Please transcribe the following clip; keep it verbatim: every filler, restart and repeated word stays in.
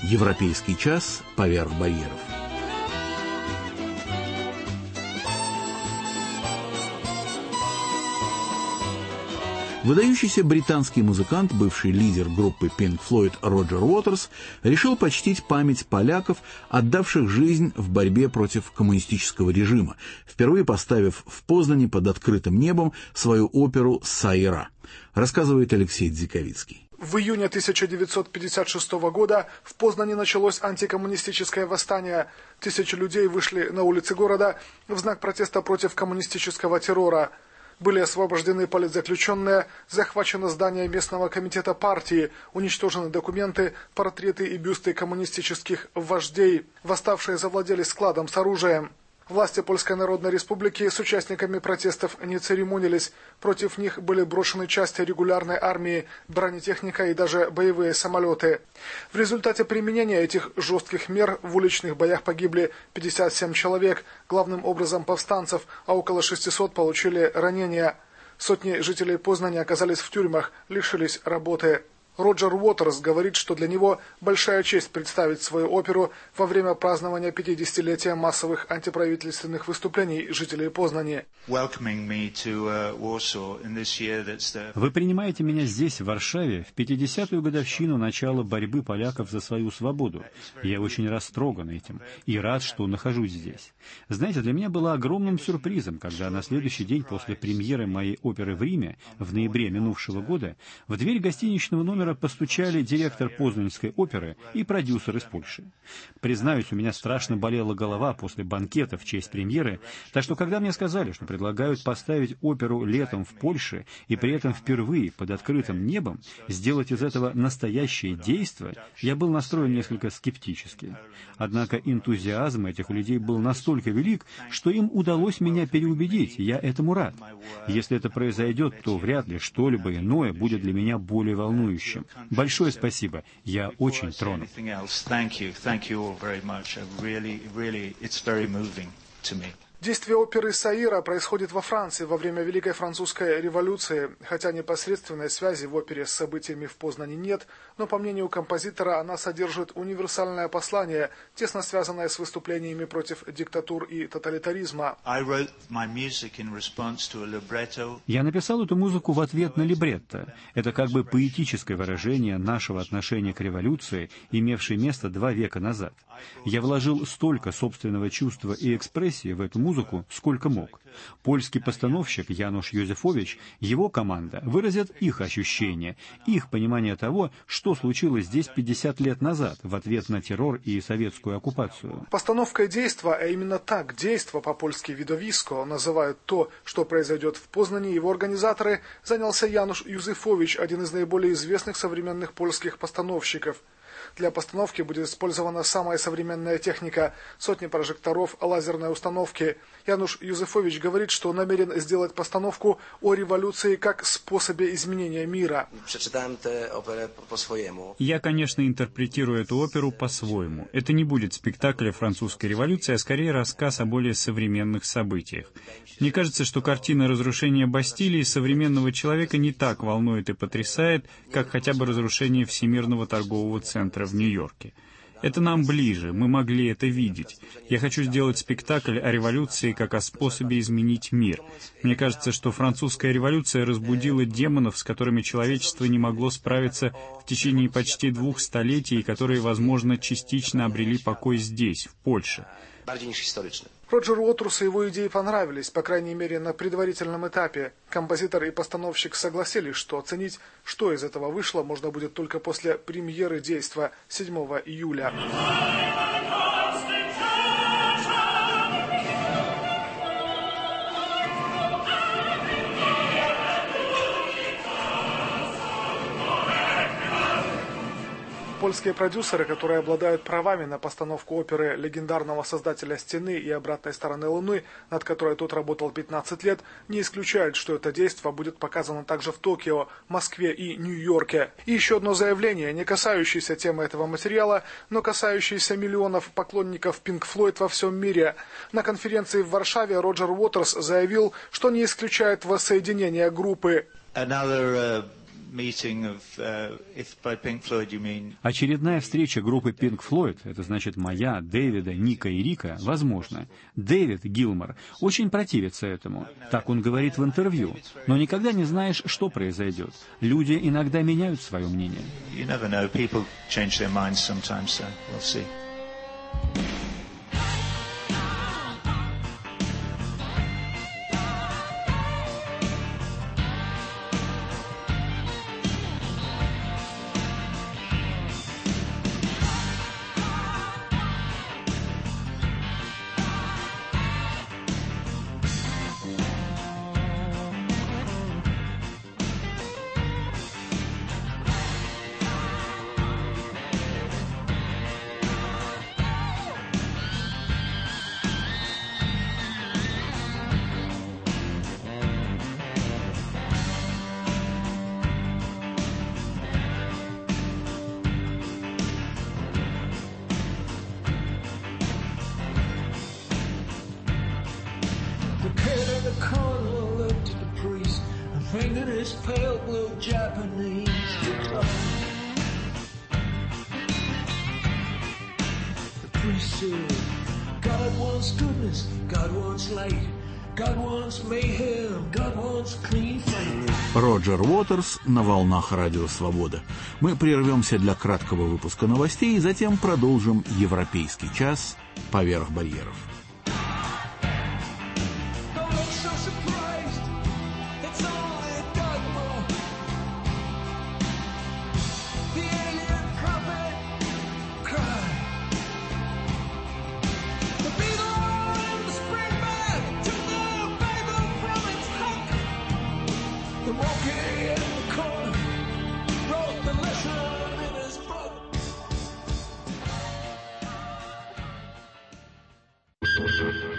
Европейский час поверх барьеров. Выдающийся британский музыкант, бывший лидер группы Pink Floyd Роджер Уотерс, решил почтить память поляков, отдавших жизнь в борьбе против коммунистического режима, впервые поставив в Познани под открытым небом свою оперу «Саира», рассказывает Алексей Дзиковицкий. В июне тысяча девятьсот пятьдесят шестого года в Познани началось антикоммунистическое восстание. Тысячи людей вышли на улицы города в знак протеста против коммунистического террора. Были освобождены политзаключенные, захвачено здание местного комитета партии, уничтожены документы, портреты и бюсты коммунистических вождей. Восставшие завладели складом с оружием. Власти Польской Народной Республики с участниками протестов не церемонились. Против них были брошены части регулярной армии, бронетехника и даже боевые самолеты. В результате применения этих жестких мер в уличных боях погибли пятьдесят семь человек, главным образом повстанцев, а около шестисот получили ранения. Сотни жителей Познани оказались в тюрьмах, лишились работы. Роджер Уотерс говорит, что для него большая честь представить свою оперу во время празднования пятидесятилетия массовых антиправительственных выступлений жителей Познани. Вы принимаете меня здесь, в Варшаве, в пятидесятую годовщину начала борьбы поляков за свою свободу. Я очень растроган этим и рад, что нахожусь здесь. Знаете, для меня было огромным сюрпризом, когда на следующий день после премьеры моей оперы в Риме, в ноябре минувшего года, в дверь гостиничного номера постучали директор Познанской оперы и продюсер из Польши. Признаюсь, у меня страшно болела голова после банкета в честь премьеры, так что когда мне сказали, что предлагают поставить оперу летом в Польше и при этом впервые под открытым небом сделать из этого настоящее действо, я был настроен несколько скептически. Однако энтузиазм этих людей был настолько велик, что им удалось меня переубедить, и я этому рад. Если это произойдет, то вряд ли что-либо иное будет для меня более волнующим. Большое спасибо. Я очень тронут. Действие оперы «Саира» происходит во Франции во время Великой Французской революции. Хотя непосредственной связи в опере с событиями в Познани нет, но, по мнению композитора, она содержит универсальное послание, тесно связанное с выступлениями против диктатур и тоталитаризма. Я написал эту музыку в ответ на либретто. Это как бы поэтическое выражение нашего отношения к революции, имевшей место два века назад. Я вложил столько собственного чувства и экспрессии в эту музыку, сколько мог. Польский постановщик Януш Юзефович, его команда выразят их ощущения, их понимание того, что случилось здесь пятьдесят лет назад в ответ на террор и советскую оккупацию. Постановкой действа, а именно так действо по-польски «видовиско» называют то, что произойдет в Познани, его организаторы, занялся Януш Юзефович, один из наиболее известных современных польских постановщиков. Для постановки будет использована самая современная техника, сотни прожекторов, лазерной установки. Януш Юзефович говорит, что намерен сделать постановку о революции как способе изменения мира. Я, конечно, интерпретирую эту оперу по-своему. Это не будет спектакль о французской революции, а скорее рассказ о более современных событиях. Мне кажется, что картина разрушения Бастилии современного человека не так волнует и потрясает, как хотя бы разрушение Всемирного торгового центра в Нью-Йорке. Это нам ближе, мы могли это видеть. Я хочу сделать спектакль о революции как о способе изменить мир. Мне кажется, что французская революция разбудила демонов, с которыми человечество не могло справиться в течение почти двух столетий, и которые, возможно, частично обрели покой здесь, в Польше. Роджеру Уотерсу его идеи понравились, по крайней мере, на предварительном этапе. Композитор и постановщик согласились, что оценить, что из этого вышло, можно будет только после премьеры действа седьмого июля. Польские продюсеры, которые обладают правами на постановку оперы легендарного создателя «Стены» и «Обратной стороны Луны», над которой тот работал пятнадцать лет, не исключают, что это действо будет показано также в Токио, Москве и Нью-Йорке. И еще одно заявление, не касающееся темы этого материала, но касающееся миллионов поклонников Pink Floyd во всем мире. На конференции в Варшаве Роджер Уотерс заявил, что не исключает воссоединение группы. Another, uh... Очередная встреча группы Pink Floyd, это значит моя, Дэвида, Ника и Рика, возможно. Дэвид Гилмор очень противится этому. Так он говорит в интервью. Но никогда не знаешь, что произойдет. Люди иногда меняют свое мнение. The cardinal looked at the priest and fingered his pale blue Japanese guitar. The priest said, God wants goodness, God wants light, God wants mayhem, God wants clean fight. Роджер Уотерс на волнах Радио Свобода. Мы прервемся для краткого выпуска новостей и затем продолжим европейский час поверх барьеров. The monkey in the corner wrote the lesson in his book.